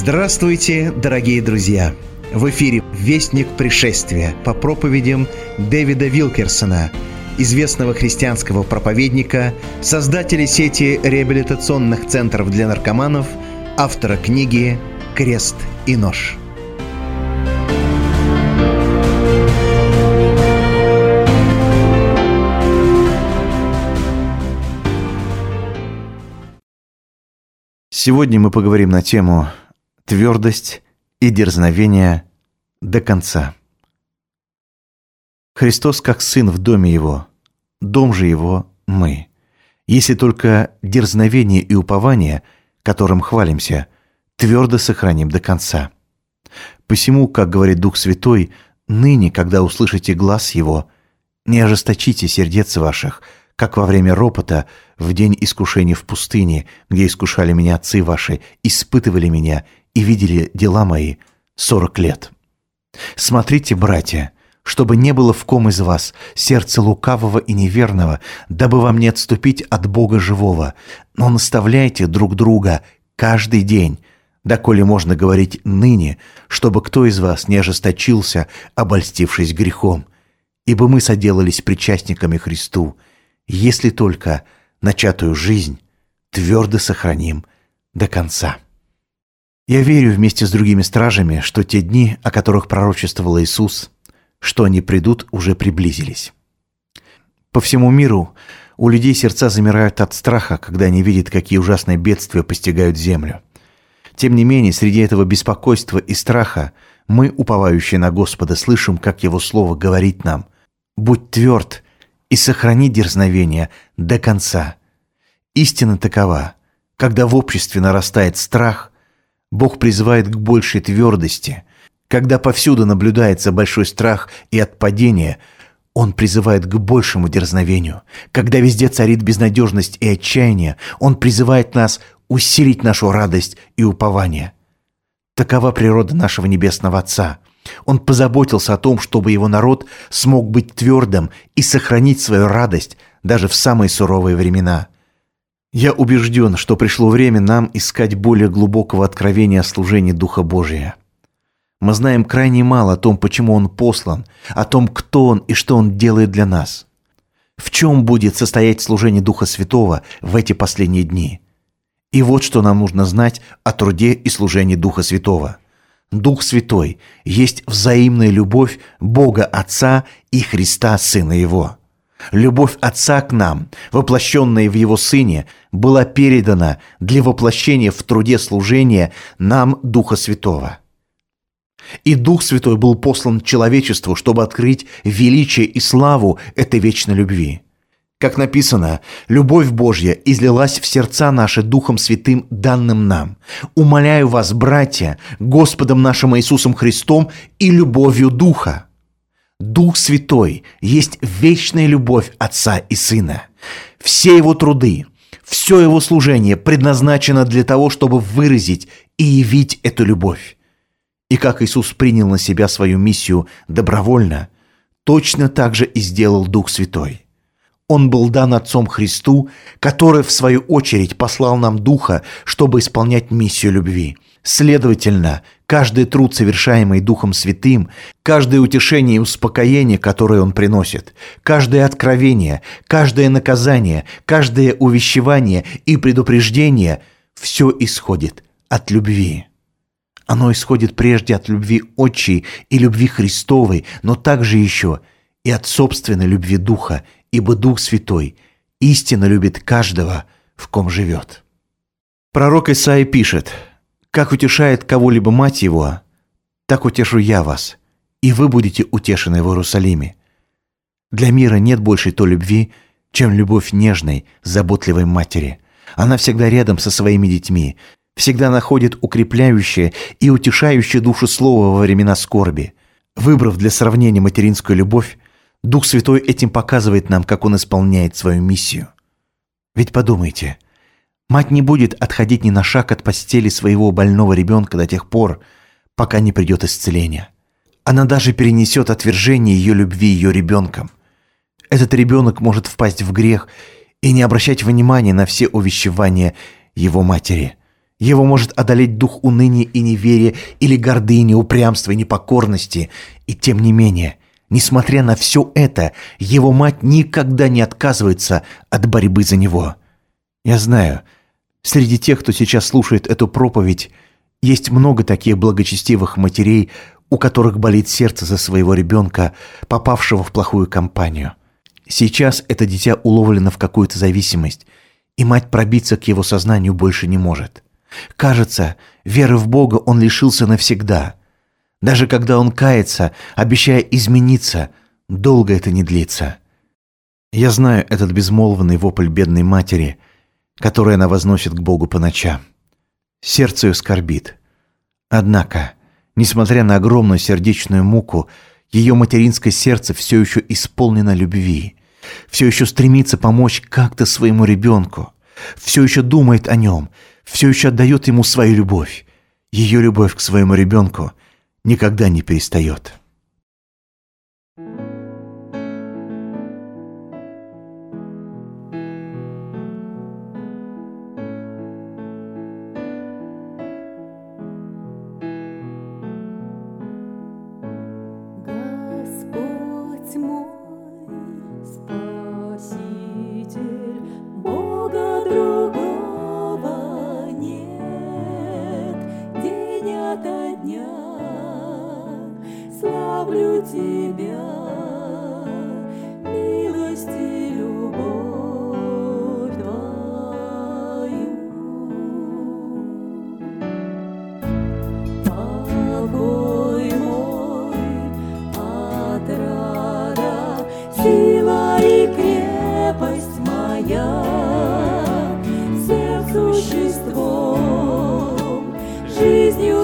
Здравствуйте, дорогие друзья! В эфире «Вестник пришествия» по проповедям Дэвида Вилкерсона, известного христианского проповедника, создателя сети реабилитационных центров для наркоманов, автора книги «Крест и нож». Сегодня мы поговорим на тему «Твердость и дерзновение до конца». Христос как Сын в доме Его, дом же Его мы. Если только дерзновение и упование, которым хвалимся, твердо сохраним до конца. Посему, как говорит Дух Святой, ныне, когда услышите глас Его, не ожесточите сердец ваших, как во время ропота в день искушения в пустыне, где искушали меня отцы ваши, испытывали меня и видели дела мои 40 лет. Смотрите, братья, чтобы не было в ком из вас сердца лукавого и неверного, дабы вам не отступить от Бога живого, но наставляйте друг друга каждый день, доколе можно говорить ныне, чтобы кто из вас не ожесточился, обольстившись грехом, ибо мы соделались причастниками Христу, если только начатую жизнь твердо сохраним до конца. Я верю вместе с другими стражами, что те дни, о которых пророчествовал Иисус, что они придут, уже приблизились. По всему миру у людей сердца замирают от страха, когда они видят, какие ужасные бедствия постигают землю. Тем не менее, среди этого беспокойства и страха мы, уповающие на Господа, слышим, как Его Слово говорит нам: «Будь тверд и сохрани дерзновение до конца». Истина такова: когда в обществе нарастает страх, Бог призывает к большей твердости. Когда повсюду наблюдается большой страх и отпадение, Он призывает к большему дерзновению. Когда везде царит безнадежность и отчаяние, Он призывает нас усилить нашу радость и упование. Такова природа нашего Небесного Отца. Он позаботился о том, чтобы Его народ смог быть твердым и сохранить свою радость даже в самые суровые времена. Я убежден, что пришло время нам искать более глубокого откровения о служении Духа Божия. Мы знаем крайне мало о том, почему Он послан, о том, кто Он и что Он делает для нас. В чем будет состоять служение Духа Святого в эти последние дни? И вот что нам нужно знать о труде и служении Духа Святого. Дух Святой есть взаимная любовь Бога Отца и Христа Сына Его. Любовь Отца к нам, воплощенная в Его Сыне, была передана для воплощения в труде служения нам Духа Святого. И Дух Святой был послан человечеству, чтобы открыть величие и славу этой вечной любви. Как написано, любовь Божья излилась в сердца наши Духом Святым, данным нам. Умоляю вас, братья, Господом нашим Иисусом Христом и любовью Духа. Дух Святой есть вечная любовь Отца и Сына. Все Его труды, все Его служение предназначено для того, чтобы выразить и явить эту любовь. И как Иисус принял на себя свою миссию добровольно, точно так же и сделал Дух Святой. Он был дан Отцом Христу, который, в свою очередь, послал нам Духа, чтобы исполнять миссию любви. Следовательно, каждый труд, совершаемый Духом Святым, каждое утешение и успокоение, которое Он приносит, каждое откровение, каждое наказание, каждое увещевание и предупреждение – все исходит от любви. Оно исходит прежде от любви Отчей и любви Христовой, но также еще и от собственной любви Духа, ибо Дух Святой истинно любит каждого, в ком живет. Пророк Исаия пишет: «Как утешает кого-либо мать его, так утешу я вас, и вы будете утешены в Иерусалиме». Для мира нет большей той любви, чем любовь нежной, заботливой матери. Она всегда рядом со своими детьми, всегда находит укрепляющее и утешающее душу слово во времена скорби. Выбрав для сравнения материнскую любовь, Дух Святой этим показывает нам, как Он исполняет свою миссию. Ведь подумайте, мать не будет отходить ни на шаг от постели своего больного ребенка до тех пор, пока не придет исцеление. Она даже перенесет отвержение ее любви ее ребенком. Этот ребенок может впасть в грех и не обращать внимания на все увещевания его матери. Его может одолеть дух уныния и неверия или гордыни, упрямства и непокорности. И тем не менее, несмотря на все это, его мать никогда не отказывается от борьбы за него. Я знаю, среди тех, кто сейчас слушает эту проповедь, есть много таких благочестивых матерей, у которых болит сердце за своего ребенка, попавшего в плохую компанию. Сейчас это дитя уловлено в какую-то зависимость, и мать пробиться к его сознанию больше не может. Кажется, веры в Бога он лишился навсегда. Даже когда он кается, обещая измениться, долго это не длится. Я знаю этот безмолвный вопль бедной матери, который она возносит к Богу по ночам. Сердце ее скорбит. Однако, несмотря на огромную сердечную муку, ее материнское сердце все еще исполнено любви, все еще стремится помочь как-то своему ребенку, все еще думает о нем, все еще отдает ему свою любовь. Ее любовь к своему ребенку никогда не перестает. Господь мой, Спаситель, Бога другого нет. День ото дня славлю Тебя, милость и любовь Твою. Покой мой, отрада, сила и крепость моя, всем существом, жизнью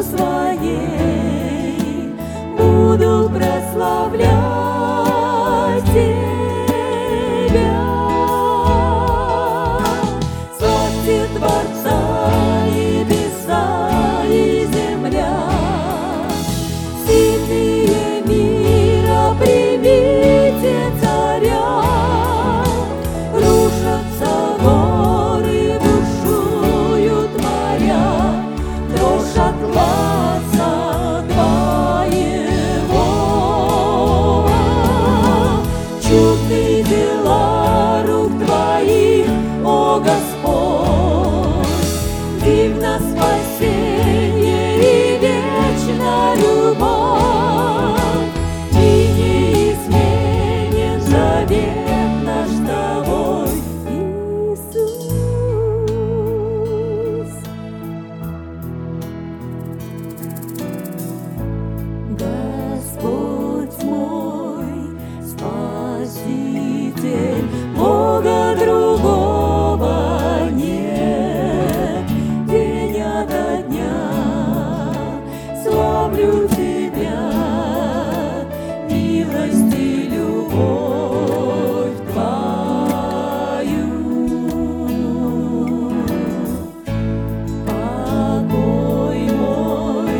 своей буду прославлять Тебя. Славьте Творца, небеса и земля, сильные мира, примите царя. Рушатся горы, бушуют моря, дрожь от глаза Твоего. Чудны дела рук Твоих, о Господь, дивно спасение и вечна любовь, и неизменен завет наш с Тобой, Иисус. Господь мой, Спаситель, Бога другого нет. День ото дня славлю Тебя, милость и любовь Твою. Покой мой,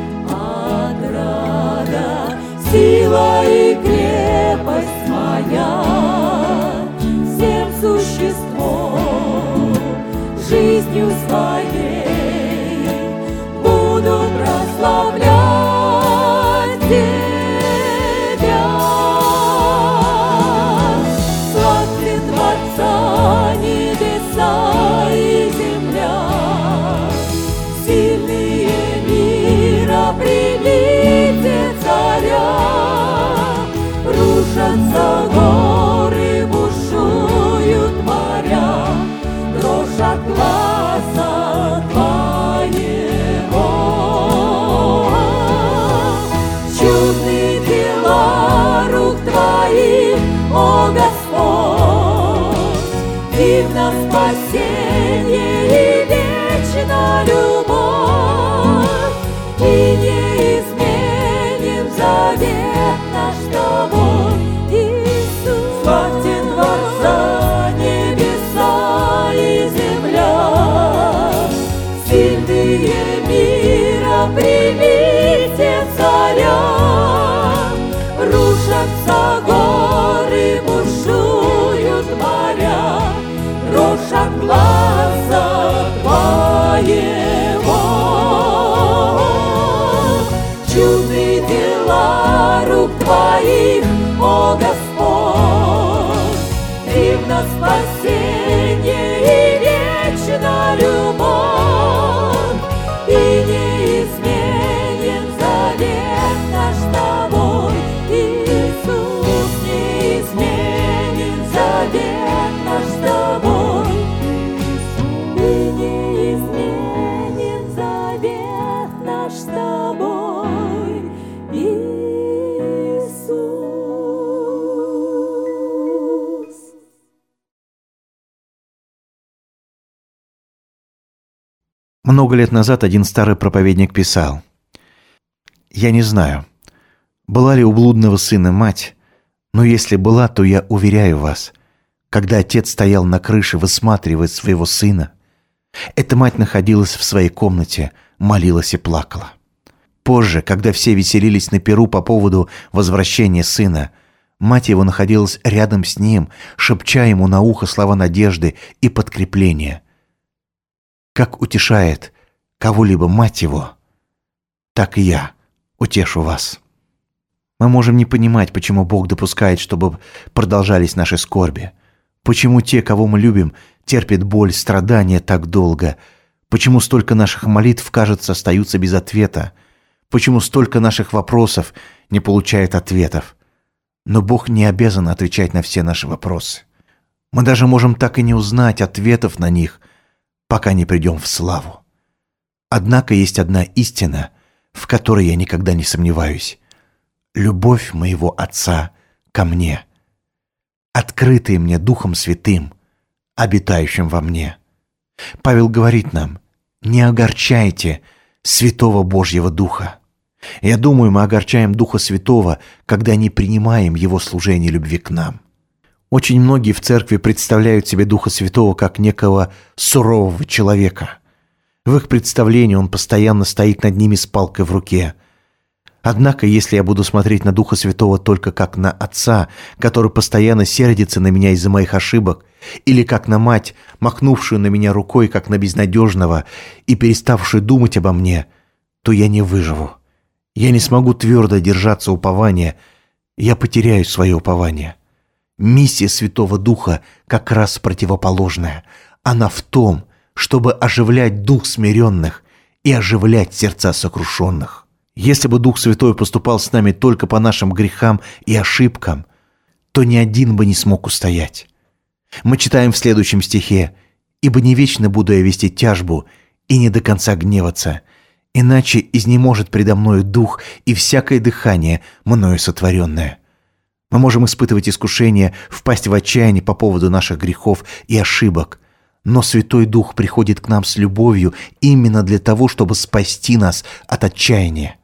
отрада, сила и крепость моя, всем существом, жизнью своей буду прославлять Тебя. Славьте Творца, небеса и земля, сильные мира, примите царя. Рушатся горы, бушуют моря, дрожь от глаза Твоего. Чудны дела рук Твоих, о Господь, дивно спасение и вечна любовь, и неизменен завет наш с Тобой, Иисус. Славьте Творца, небеса и земля, сильные мира, примите царя. Рушатся горы, бушуют моря, дрожь от глаз Много лет назад один старый проповедник писал: «Я не знаю, была ли у блудного сына мать, но если была, то я уверяю вас, когда отец стоял на крыше, высматривая своего сына, эта мать находилась в своей комнате, молилась и плакала. Позже, когда все веселились на пиру по поводу возвращения сына, мать его находилась рядом с ним, шепча ему на ухо слова надежды и подкрепления. Как утешает кого-либо мать его, так и я утешу вас». Мы можем не понимать, почему Бог допускает, чтобы продолжались наши скорби, почему те, кого мы любим, терпят боль, страдания так долго, почему столько наших молитв, кажется, остаются без ответа, почему столько наших вопросов не получают ответов. Но Бог не обязан отвечать на все наши вопросы. Мы даже можем так и не узнать ответов на них, пока не придем в славу. Однако есть одна истина, в которой я никогда не сомневаюсь. Любовь моего Отца ко мне, открытая мне Духом Святым, обитающим во мне. Павел говорит нам: не огорчайте Святого Божьего Духа. Я думаю, мы огорчаем Духа Святого, когда не принимаем Его служение любви к нам. Очень многие в церкви представляют себе Духа Святого как некого сурового человека. В их представлении Он постоянно стоит над ними с палкой в руке. Однако, если я буду смотреть на Духа Святого только как на Отца, который постоянно сердится на меня из-за моих ошибок, или как на мать, махнувшую на меня рукой, как на безнадежного, и переставшую думать обо мне, то я не выживу. Я не смогу твердо держаться упования, я потеряю свое упование. Миссия Святого Духа как раз противоположная. Она в том, чтобы оживлять дух смиренных и оживлять сердца сокрушенных. Если бы Дух Святой поступал с нами только по нашим грехам и ошибкам, то ни один бы не смог устоять. Мы читаем в следующем стихе: «Ибо не вечно буду я вести тяжбу и не до конца гневаться, иначе изнеможет предо мною дух и всякое дыхание мною сотворенное». Мы можем испытывать искушение, впасть в отчаяние по поводу наших грехов и ошибок, но Святой Дух приходит к нам с любовью именно для того, чтобы спасти нас от отчаяния.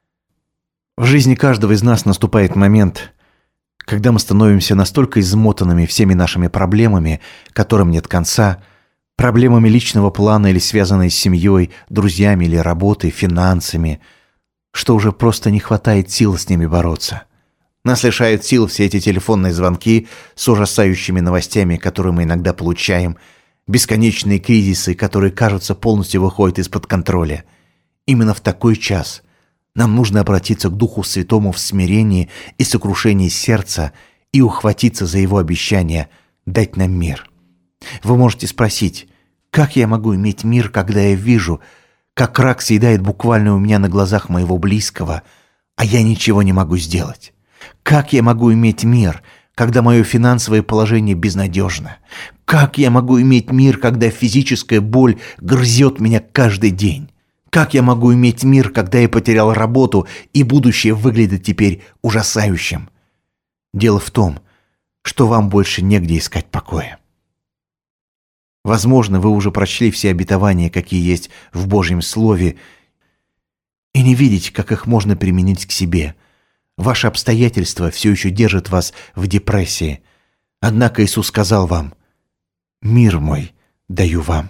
В жизни каждого из нас наступает момент, когда мы становимся настолько измотанными всеми нашими проблемами, которым нет конца, проблемами личного плана или связанные с семьей, друзьями или работой, финансами, что уже просто не хватает сил с ними бороться. Нас лишают сил все эти телефонные звонки с ужасающими новостями, которые мы иногда получаем, бесконечные кризисы, которые, кажется, полностью выходят из-под контроля. Именно в такой час нам нужно обратиться к Духу Святому в смирении и сокрушении сердца и ухватиться за Его обещание дать нам мир. Вы можете спросить: как я могу иметь мир, когда я вижу, как рак съедает буквально у меня на глазах моего близкого, а я ничего не могу сделать? Как я могу иметь мир, когда мое финансовое положение безнадежно? Как я могу иметь мир, когда физическая боль грызет меня каждый день? Как я могу иметь мир, когда я потерял работу и будущее выглядит теперь ужасающим? Дело в том, что вам больше негде искать покоя. Возможно, вы уже прочли все обетования, какие есть в Божьем Слове, и не видите, как их можно применить к себе. Ваши обстоятельства все еще держат вас в депрессии. Однако Иисус сказал вам: «Мир мой даю вам».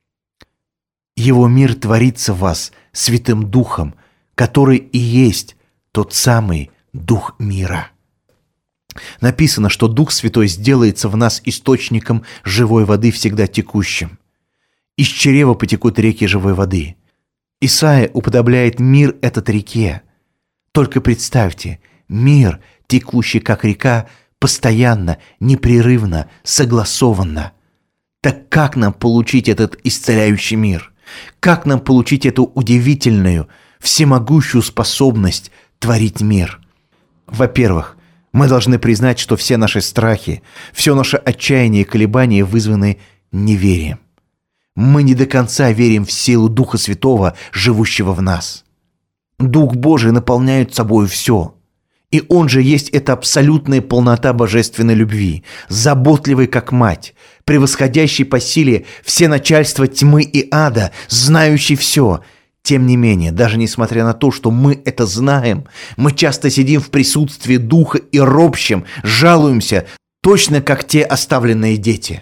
Его мир творится в вас Святым Духом, который и есть тот самый Дух мира. Написано, что Дух Святой сделается в нас источником живой воды, всегда текущим. Из чрева потекут реки живой воды. Исаия уподобляет мир этот реке. Только представьте, мир, текущий как река, постоянно, непрерывно, согласованно. Так как нам получить этот исцеляющий мир? Как нам получить эту удивительную, всемогущую способность творить мир? Во-первых, мы должны признать, что все наши страхи, все наше отчаяние и колебания вызваны неверием. Мы не до конца верим в силу Духа Святого, живущего в нас. Дух Божий наполняет собой все, И Он же есть эта абсолютная полнота божественной любви, заботливый как мать, превосходящий по силе все начальства тьмы и ада, знающий все. Тем не менее, даже несмотря на то, что мы это знаем, мы часто сидим в присутствии Духа и ропщем, жалуемся, точно как те оставленные дети.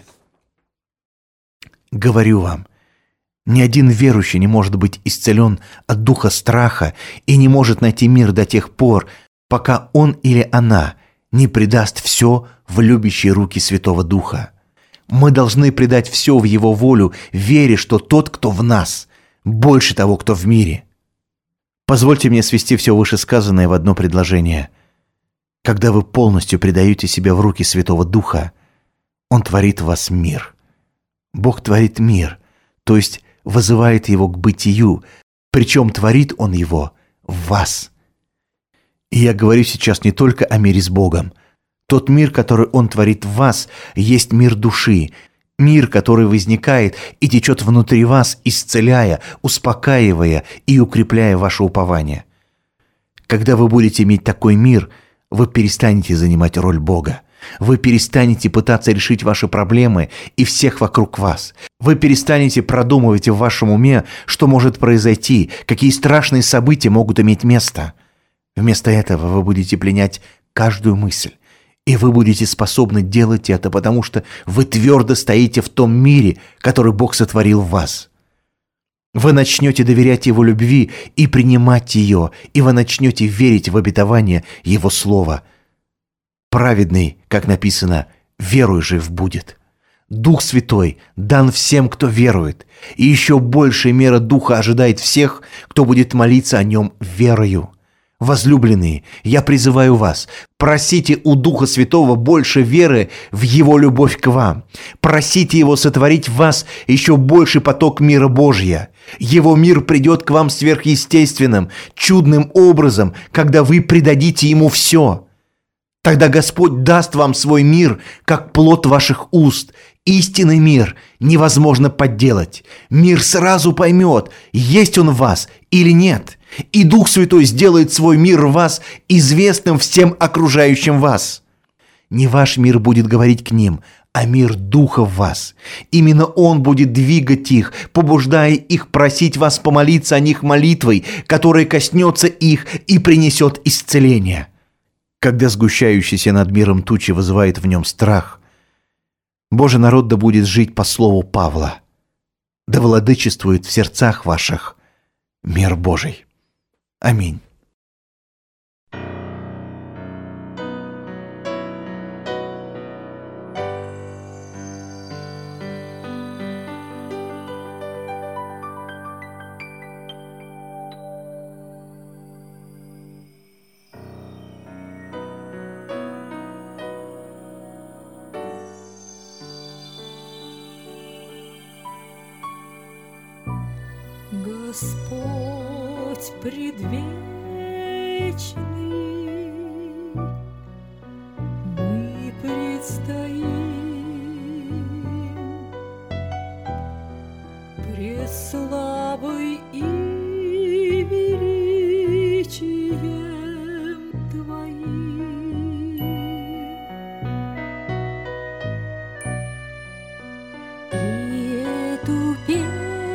Говорю вам, ни один верующий не может быть исцелен от духа страха и не может найти мир до тех пор, пока он или она не предаст все в любящие руки Святого Духа. Мы должны предать все в Его волю, веря, что тот, кто в нас, больше того, кто в мире. Позвольте мне свести все вышесказанное в одно предложение. Когда вы полностью предаете себя в руки Святого Духа, Он творит в вас мир. Бог творит мир, то есть вызывает его к бытию, причем творит Он его в вас. И я говорю сейчас не только о мире с Богом. Тот мир, который Он творит в вас, есть мир души, мир, который возникает и течет внутри вас, исцеляя, успокаивая и укрепляя ваше упование. Когда вы будете иметь такой мир, вы перестанете занимать роль Бога. Вы перестанете пытаться решить ваши проблемы и всех вокруг вас. Вы перестанете продумывать в вашем уме, что может произойти, какие страшные события могут иметь место. Вместо этого вы будете пленять каждую мысль. И вы будете способны делать это, потому что вы твердо стоите в том мире, который Бог сотворил в вас. Вы начнете доверять Его любви и принимать ее, и вы начнете верить в обетование Его Слова. Праведный, как написано, веруй жив будет. Дух Святой дан всем, кто верует, и еще большая мера Духа ожидает всех, кто будет молиться о Нем верою. Возлюбленные, я призываю вас, просите у Духа Святого больше веры в Его любовь к вам. Просите Его сотворить в вас еще больший поток мира Божия. Его мир придет к вам сверхъестественным, чудным образом, когда вы предадите Ему все. Тогда Господь даст вам свой мир, как плод ваших уст. Истинный мир невозможно подделать. Мир сразу поймет, есть он в вас или нет. И Дух Святой сделает свой мир в вас известным всем окружающим вас. Не ваш мир будет говорить к ним, а мир Духа в вас. Именно Он будет двигать их, побуждая их просить вас помолиться о них молитвой, которая коснется их и принесет исцеление. Когда сгущающийся над миром тучи вызывает в нем страх, Божий народ да будет жить по слову Павла. Да владычествует в сердцах ваших мир Божий. Аминь. Господь предвечный, мы предстоим преславой и величием Твоим. И эту песню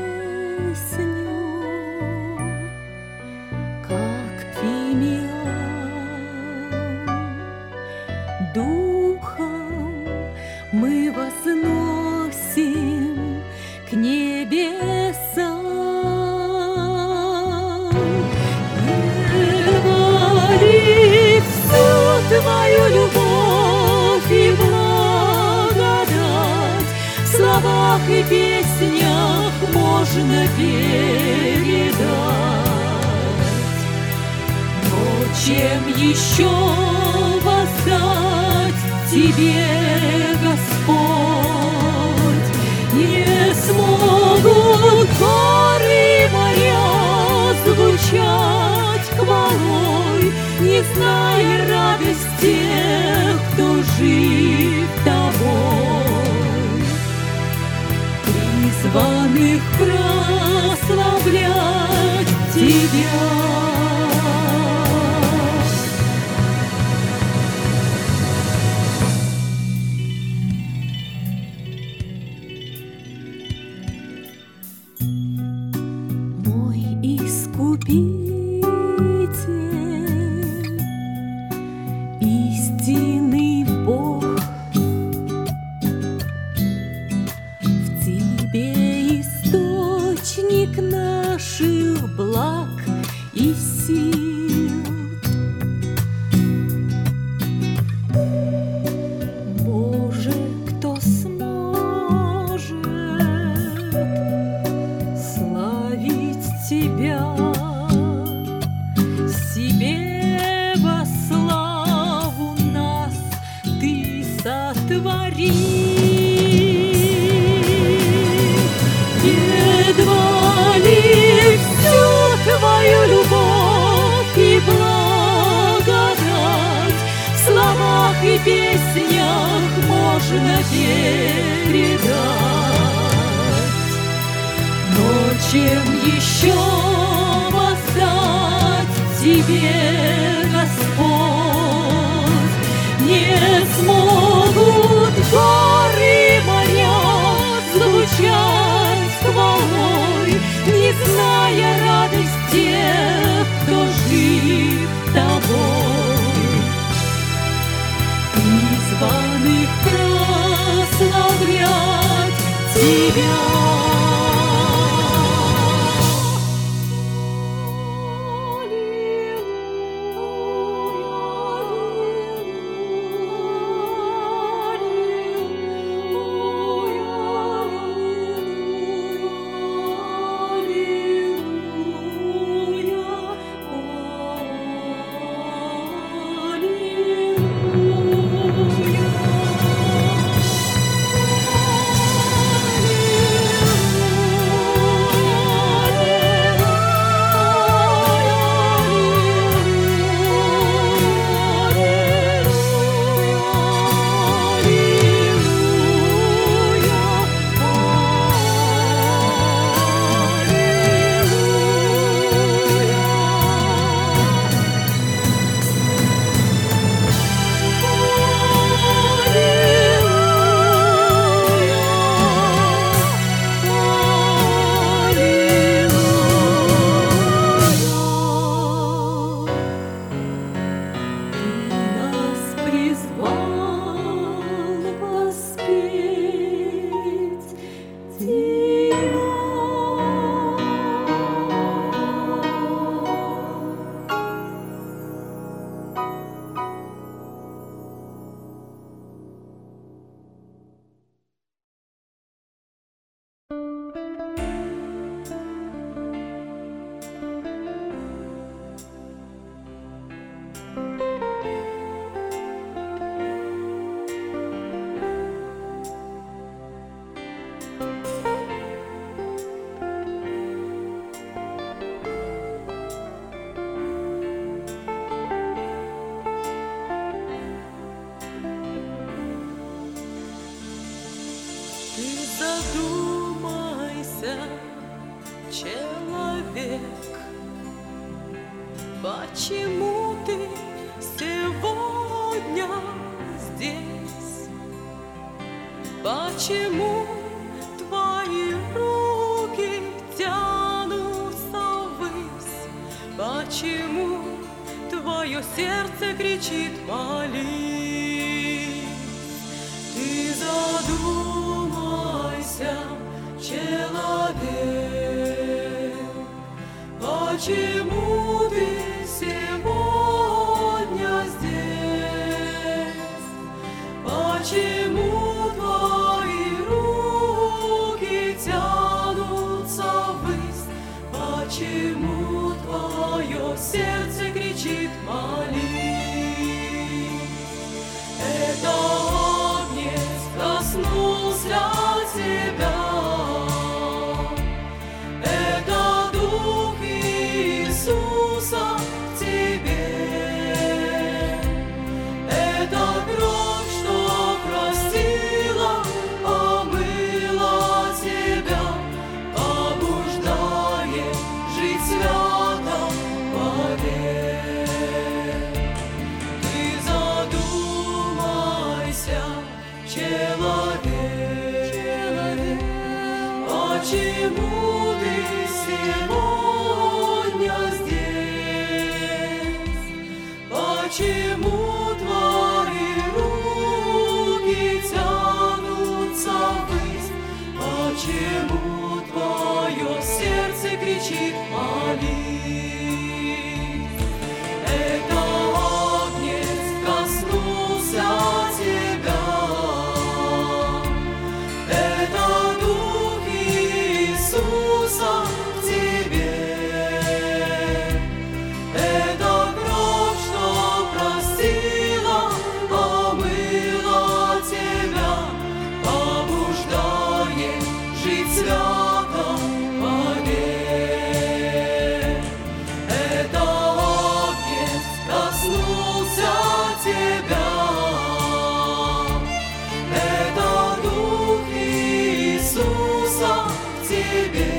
Духом мы возносим к небесам. Говори всю Твою любовь и благодать, в словах и песнях можно передать. Но чем еще воздать Тебе, Господь? Не смогут горы и моря звучать хвалой, не зная радость тех, кто жив Тобой. Призванных прославлять Тебя. лишил благ и сил. Боже, кто сможет славить Тебя, себе во славу нас Ты сотвори. Едва ли всю Твою любовь и благодать в словах и песнях можно передать. Но чем еще воздать Тебе, Господь? Не смогут горы моря звучать хвалой, не зная радость тех, кто жив Тобой. Призванных прославлять Тебя. Задумайся, человек, почему ты сегодня здесь? Почему твои руки тянутся ввысь? Почему твое сердце кричит молись? Ты задумайся, человек, почему ты сегодня здесь? Почему твои руки тянутся ввысь? Почему твое сердце кричит молись? Это огнец коснулся тебя. Это Дух Иисуса в тебе. Это кровь, что простила, омыла тебя, побуждает жить свято, поверь. Ты задумайся, человек, почему ты сегодня здесь? Почему твои руки тянутся ввысь? Почему твое сердце кричит молись. Это Агнец коснулся тебя, это Дух Иисуса в тебе, это кровь, что простила, омыла тебя, побуждает жить свято вовек. Это Агнец коснулся тебя, это Дух Иисуса в тебе,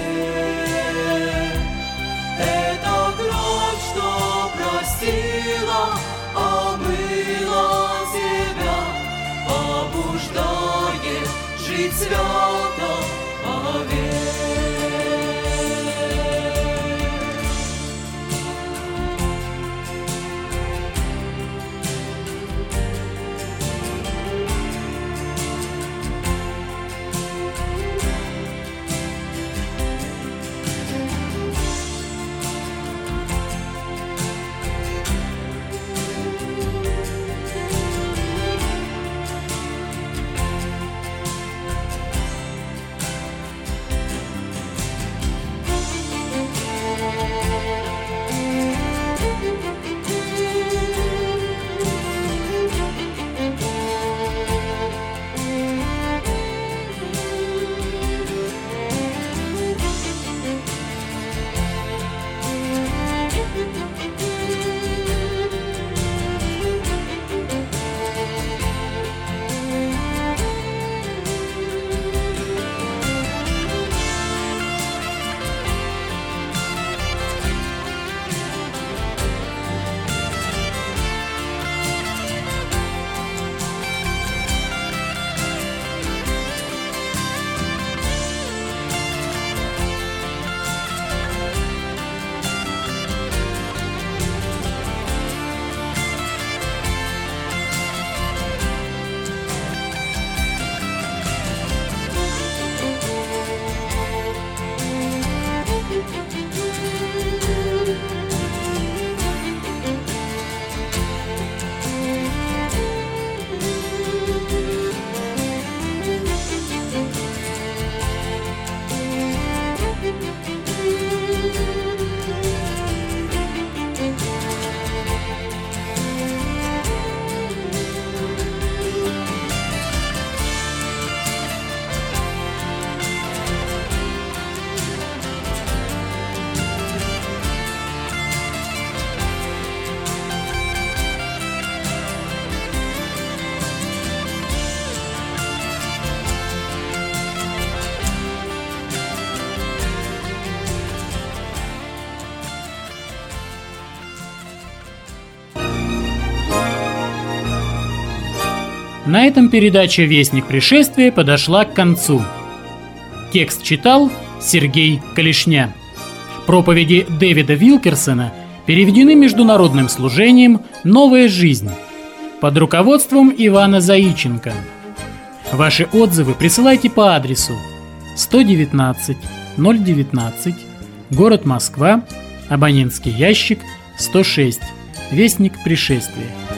это кровь, что простила, омыла тебя, побуждает жить свято вовек. На этом передача «Вестник пришествия» подошла к концу. Текст читал Сергей Калишня. Проповеди Дэвида Вилкерсона переведены Международным служением «Новая жизнь» под руководством Ивана Заиченко. Ваши отзывы присылайте по адресу 119 019, город Москва, абонентский ящик 106, Вестник пришествия.